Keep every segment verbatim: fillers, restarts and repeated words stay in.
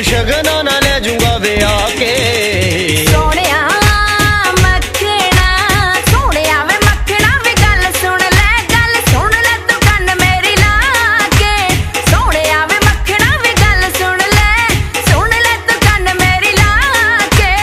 शगना ना ले जूंगा वे आके। सोनिया मखना सोनिया वे मखना वे गल सुन ले गल सुन ले तू कन मेरी लाके। सोनिया वे मखना वे गल सुन ले सुन ले तू कन मेरी लाके।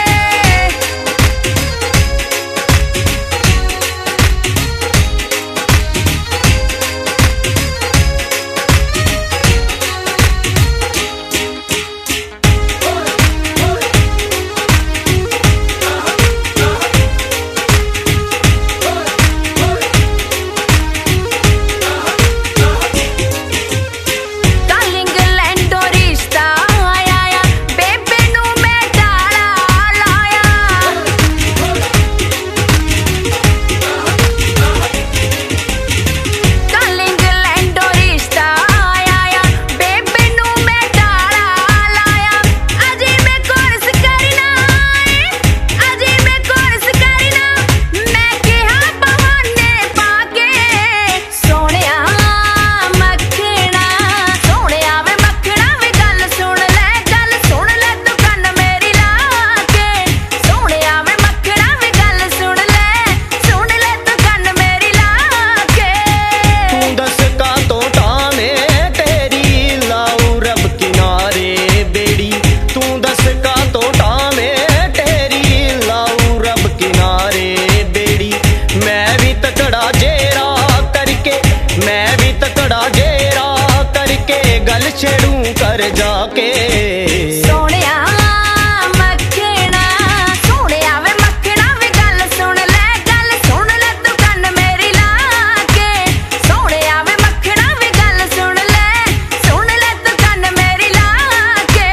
छेड़ू कर जाके। सोनिया मखना सोनिया वे मखना वे गल सुन ले गल सुन ले तू कन मेरी लाके। सोनिया वे मखना वे गल सुन ले सुन ले तू कन मेरी लाके।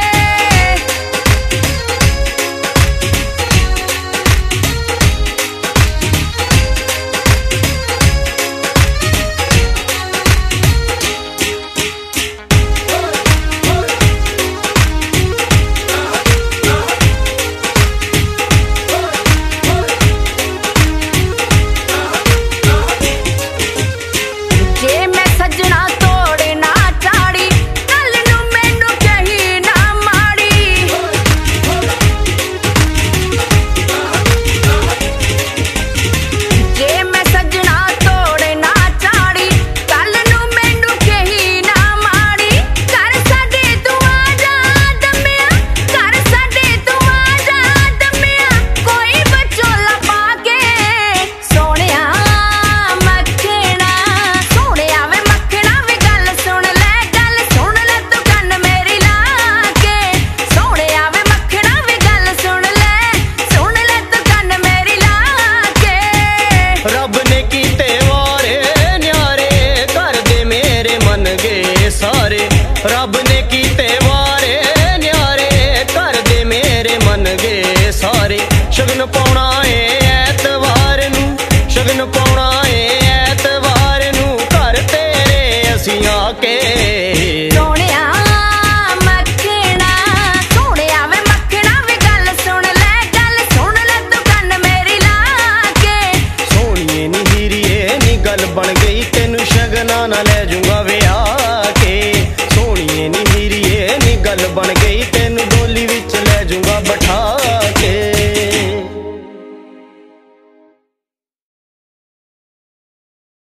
रब ने कीते वारे न्यारे कर दे मेरे मन गे सारे। शगन पाउणा है ऐतवार नू शगन पाउणा